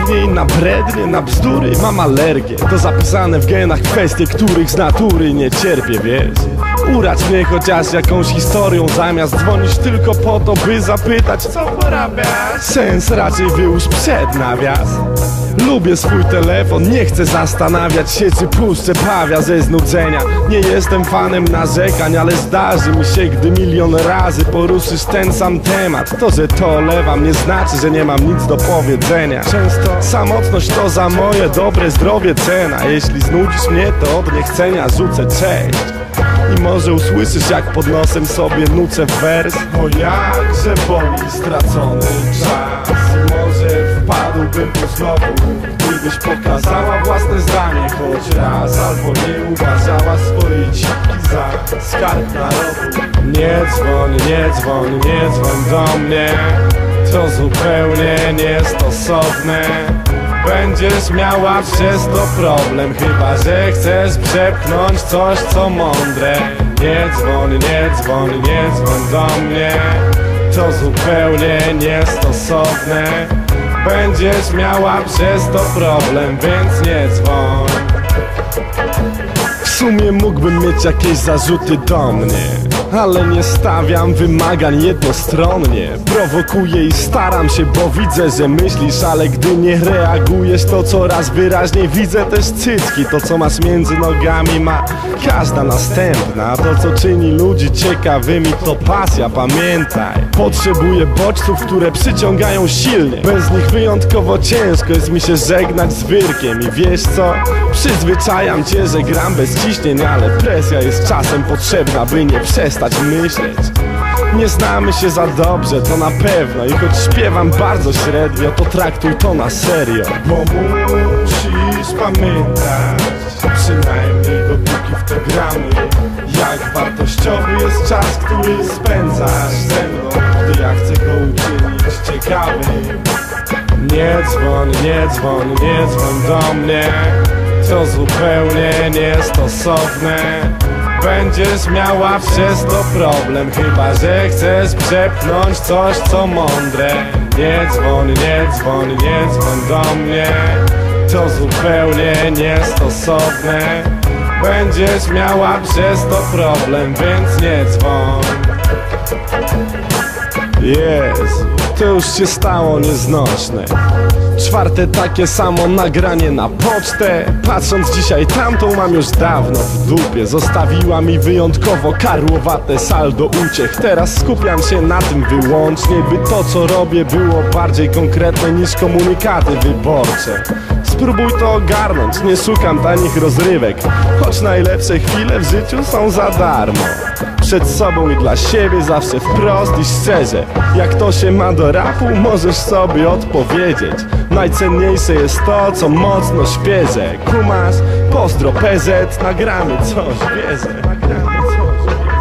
Później na brednie, na bzdury mam alergię. To zapisane w genach kwestie, których z natury nie cierpię, wiesz. Uracz mnie chociaż jakąś historią, zamiast dzwonić tylko po to, by zapytać, co porabiasz. Sens raczej wyłóż przed nawias. Lubię swój telefon, nie chcę zastanawiać się, czy puszczę pawia ze znudzenia. Nie jestem fanem narzekań, ale zdarzy mi się, gdy milion razy poruszysz ten sam temat. To, że to olewam, nie znaczy, że nie mam nic do powiedzenia. Często samotność to za moje dobre zdrowie cena. Jeśli znudzisz mnie, to od niechcenia rzucę cześć. I może usłyszysz, jak pod nosem sobie nucę wers. O jakże boli stracony czas. I może wpadłbym tu znowu, gdybyś pokazała własne zdanie choć raz, albo nie uważała swojej cipki za skarb narodu. Nie dzwoń, nie dzwoń, nie dzwoń do mnie. To zupełnie niestosowne. Będziesz miała przez to problem, chyba że chcesz przepchnąć coś, co mądre. Nie dzwoń, nie dzwoń, nie dzwoń do mnie. To zupełnie niestosowne. Będziesz miała przez to problem, więc nie dzwoń. W sumie mógłbym mieć jakieś zarzuty do mnie, ale nie stawiam wymagań jednostronnie. Prowokuję i staram się, bo widzę, że myślisz, ale gdy nie reagujesz, to coraz wyraźniej widzę też cycki. To, co masz między nogami, ma każda następna. To, co czyni ludzi ciekawymi, to pasja, pamiętaj. Potrzebuję bodźców, które przyciągają silnie. Bez nich wyjątkowo ciężko jest mi się żegnać z wyrkiem. I wiesz co? Przyzwyczajam cię, że gram bez ciśnień, ale presja jest czasem potrzebna, by nie przestać myśleć. Nie znamy się za dobrze, to na pewno. I choć śpiewam bardzo średnio, to traktuj to na serio. Bo musisz pamiętać, przynajmniej dopóki w to gramy, jak wartościowy jest czas, który spędzasz ze mną, gdy ja chcę go uczynić ciekawym. Nie dzwoń, nie dzwoń, nie dzwoń do mnie. To zupełnie niestosowne. Będziesz miała przez to problem, chyba że chcesz przepchnąć coś, co mądre. Nie dzwoń, nie dzwoń, nie dzwoń do mnie. To zupełnie niestosowne. Będziesz miała przez to problem, więc nie dzwoń. Jezu, to już się stało nieznośne. Czwarte takie samo nagranie na pocztę. Patrząc dzisiaj tamtą mam już dawno w dupie. Zostawiła mi wyjątkowo karłowate saldo uciech. Teraz skupiam się na tym wyłącznie, by to, co robię, było bardziej konkretne niż komunikaty wyborcze. Spróbuj to ogarnąć, nie szukam tanich rozrywek, choć najlepsze chwile w życiu są za darmo. Przed sobą i dla siebie zawsze wprost i szczerze. Jak to się ma do rapu, możesz sobie odpowiedzieć. Najcenniejsze jest to, co mocno świeże. Kumasz? Pozdro PZ, nagramy coś, wierzę.